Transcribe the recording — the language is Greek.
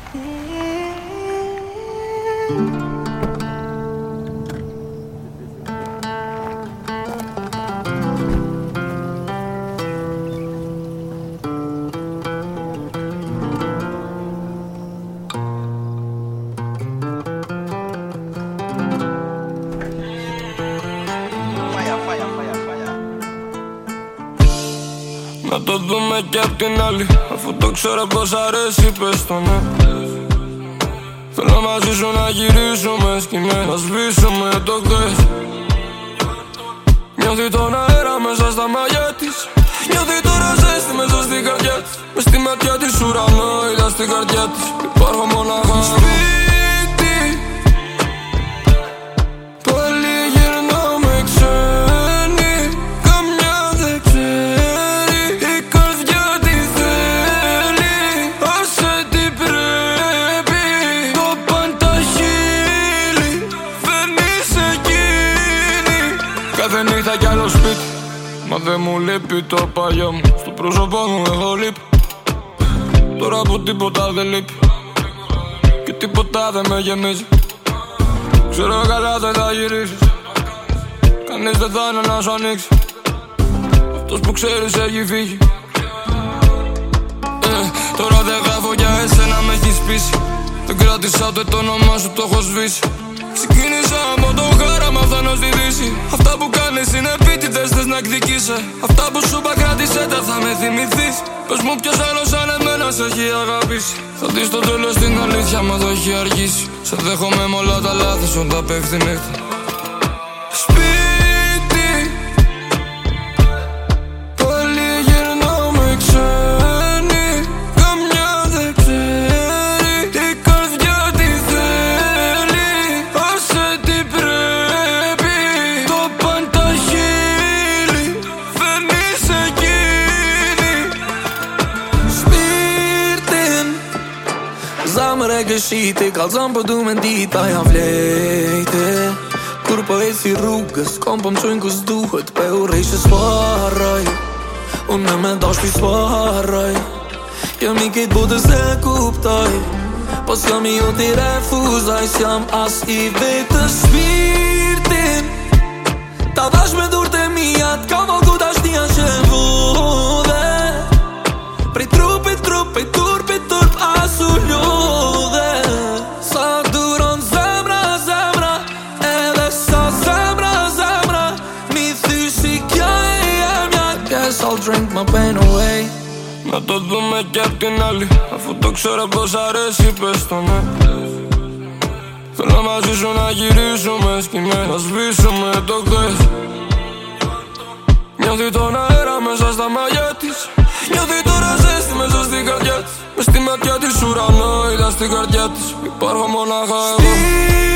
Να το δούμε κι απ' την άλλη. Αφού το ξέρω πως αρέσει, πες το ναι. Θέλω μαζί σου να γυρίσουμε σκηνές, να σβήσουμε το χθες. Νιώθει τον αέρα μέσα στα μαλλιά της, νιώθει τώρα ζέστη μέσα στην καρδιά της. Μες στη ματιά της ουρανό είδα στην καρδιά της. Υπάρχω μονάχα σπίτι. Πάλι γυρνάω με ξένη, καμιά δεν ξέρει η καρδιά τι θέλει. Άσε τι πρέπει, το παν τα χείλη, δεν είσαι εκείνη. Κάθε νύχτα κι άλλο σπίτι, μα δεν μου λείπει το παλιό μου. Στο πρόσωπό μου έχω λείπει, τώρα που τίποτα δεν λείπει και τίποτα δεν με γεμίζει. Ξέρω καλά δεν θα γυρίσεις, κανείς δεν θα είναι να σου ανοίξει. Αυτός που ξέρεις έχει φύγει. Τώρα δεν γράφω για εσένα, με έχεις πείσει. Δεν κράτησα ούτε το όνομά σου, το έχω σβήσει. Ξεκίνησα από το χάραμα, φτάνω στη δύση. Αυτά που κάνεις είναι επίτηδες, θες να εκδικήσει. Αυτά που σου είπα κράτησέ τα, θα με θυμηθείς. Πες μου ποιος άλλος σαν εμένα σε έχει αγαπήσει. Θα δεις το τέλος την αλήθεια, μα το έχει αργήσει. Σε δέχομαι με όλα τα λάθη σου, τα πέφτει νύχτα. Σπίτι. Πάλι γυρνάω με ξένη, καμιά δεν ξέρει η καρδιά τι θέλει. Άσε τι πρέπει, το παν τα χείλη, δεν είσαι εκείνη. Spirten, zamre gëshite, kallzon po du me ndita ja vlejte. Kur po eci rrugës, kom po m'qojnë kus duhet, pe u rejshë s'paraj. Unë me dashti s'paraj, jam i kejt botës e kuptaj. Pos jam i o t'i refuzaj, s'jam as i vetës. Shpirtin, ta dash me dur të mija, t'ka vogu dash t'ja që vodhe. Prej trupit, trupit, turpit, turp asu lodhe. Sa duron zemra, zemra, edhe sa zemra, zemra, mi thysi kja e jemja. Guess I'll drink my pain away. Να το δούμε κι απ' την άλλη. Αφού το ξέρω πως αρέσει, πες το ναι. Θέλω μαζί σου να γυρίσουμε σκηνές, να σβήσουμε το χθες. Νιώθει τον αέρα μέσα στα μαλλιά της, νιώθει τώρα ζέστη μέσα στην καρδιά της. Μες στη ματιά της ουρανό είδα στην καρδιά της. Υπάρχω μονάχα εγώ.